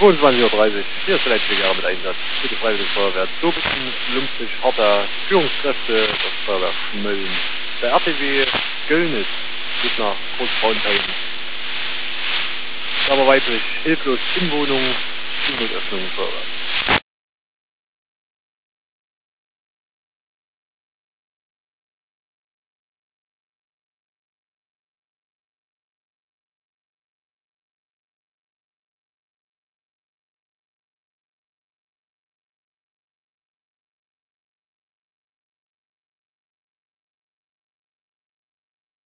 22:30 Uhr. Hier ist der letzte Jahre mit Einsatz für die Freiwillige Feuerwehr Dobischen, Lumpig, Harter, Führungskräfte, das Feuerwehr Schmölln. Der RTW Göllnitz geht nach Großbraunheim. Aber weiblich, hilflos in Wohnung, die Notöffnung Feuerwehr.